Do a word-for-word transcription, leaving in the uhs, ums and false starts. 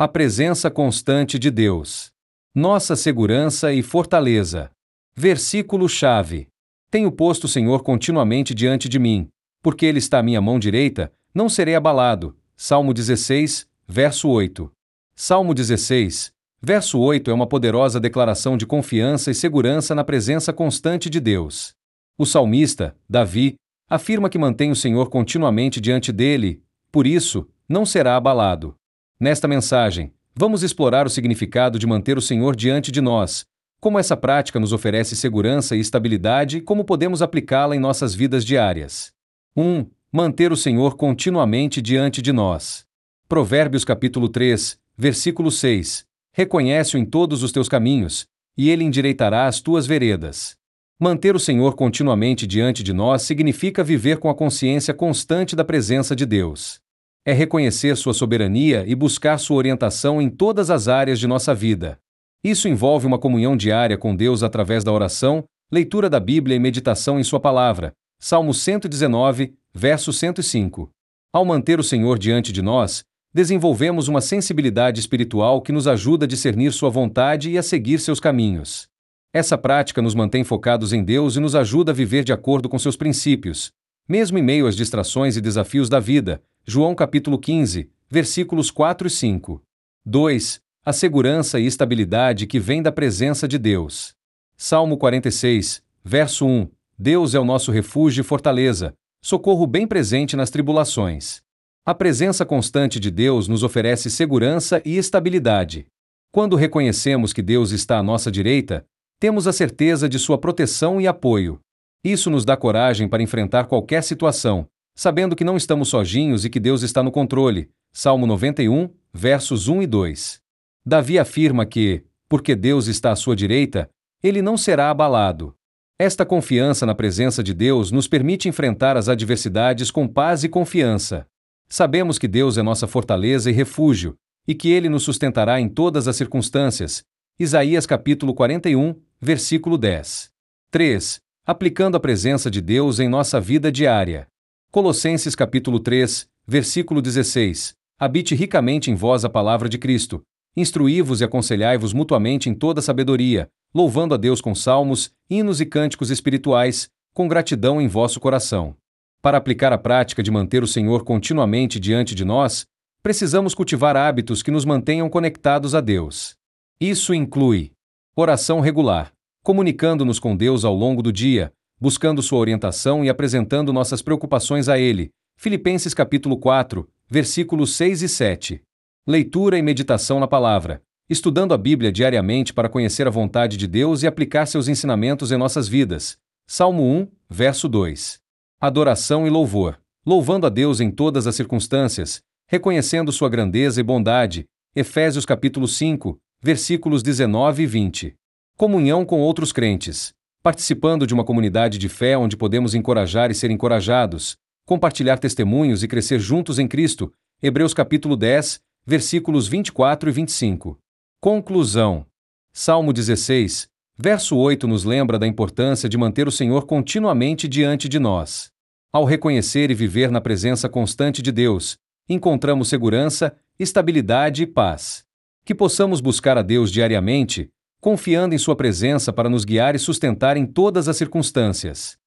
A presença constante de Deus. Nossa segurança e fortaleza. Versículo-chave. Tenho posto o Senhor continuamente diante de mim, porque Ele está à minha mão direita, não serei abalado. Salmo dezesseis, verso oito. Salmo dezesseis, verso oito é uma poderosa declaração de confiança e segurança na presença constante de Deus. O salmista, Davi, afirma que mantém o Senhor continuamente diante dele, por isso, não será abalado. Nesta mensagem, vamos explorar o significado de manter o Senhor diante de nós, como essa prática nos oferece segurança e estabilidade e como podemos aplicá-la em nossas vidas diárias. um. Manter o Senhor continuamente diante de nós. Provérbios capítulo três, versículo seis. Reconhece-o em todos os teus caminhos, e ele endireitará as tuas veredas. Manter o Senhor continuamente diante de nós significa viver com a consciência constante da presença de Deus. É reconhecer sua soberania e buscar sua orientação em todas as áreas de nossa vida. Isso envolve uma comunhão diária com Deus através da oração, leitura da Bíblia e meditação em sua palavra. Salmo cento e dezenove, verso cento e cinco. Ao manter o Senhor diante de nós, desenvolvemos uma sensibilidade espiritual que nos ajuda a discernir sua vontade e a seguir seus caminhos. Essa prática nos mantém focados em Deus e nos ajuda a viver de acordo com seus princípios, mesmo em meio às distrações e desafios da vida. João capítulo quinze, versículos quatro e cinco. dois. A segurança e estabilidade que vem da presença de Deus. Salmo quarenta e seis, verso um. Deus é o nosso refúgio e fortaleza, socorro bem presente nas tribulações. A presença constante de Deus nos oferece segurança e estabilidade. Quando reconhecemos que Deus está à nossa direita, temos a certeza de sua proteção e apoio. Isso nos dá coragem para enfrentar qualquer situação, sabendo que não estamos sozinhos e que Deus está no controle. Salmo noventa e um, versos um e dois. Davi afirma que, porque Deus está à sua direita, ele não será abalado. Esta confiança na presença de Deus nos permite enfrentar as adversidades com paz e confiança. Sabemos que Deus é nossa fortaleza e refúgio, e que Ele nos sustentará em todas as circunstâncias. Isaías capítulo quarenta e um, versículo dez. três. Aplicando a presença de Deus em nossa vida diária. Colossenses capítulo três, versículo dezesseis. Habite ricamente em vós a palavra de Cristo. Instruí-vos e aconselhai-vos mutuamente em toda sabedoria, louvando a Deus com salmos, hinos e cânticos espirituais, com gratidão em vosso coração. Para aplicar a prática de manter o Senhor continuamente diante de nós, precisamos cultivar hábitos que nos mantenham conectados a Deus. Isso inclui oração regular, comunicando-nos com Deus ao longo do dia, buscando sua orientação e apresentando nossas preocupações a Ele. Filipenses capítulo quatro, versículos seis e sete. Leitura e meditação na palavra, estudando a Bíblia diariamente para conhecer a vontade de Deus e aplicar seus ensinamentos em nossas vidas. Salmo um, verso dois. Adoração e louvor, louvando a Deus em todas as circunstâncias, reconhecendo sua grandeza e bondade. Efésios capítulo cinco, versículos dezenove e vinte. Comunhão com outros crentes, participando de uma comunidade de fé onde podemos encorajar e ser encorajados, compartilhar testemunhos e crescer juntos em Cristo. Hebreus capítulo dez, versículos vinte e quatro e vinte e cinco. Conclusão. Salmo dezesseis, verso oito nos lembra da importância de manter o Senhor continuamente diante de nós. Ao reconhecer e viver na presença constante de Deus, encontramos segurança, estabilidade e paz. Que possamos buscar a Deus diariamente, confiando em sua presença para nos guiar e sustentar em todas as circunstâncias.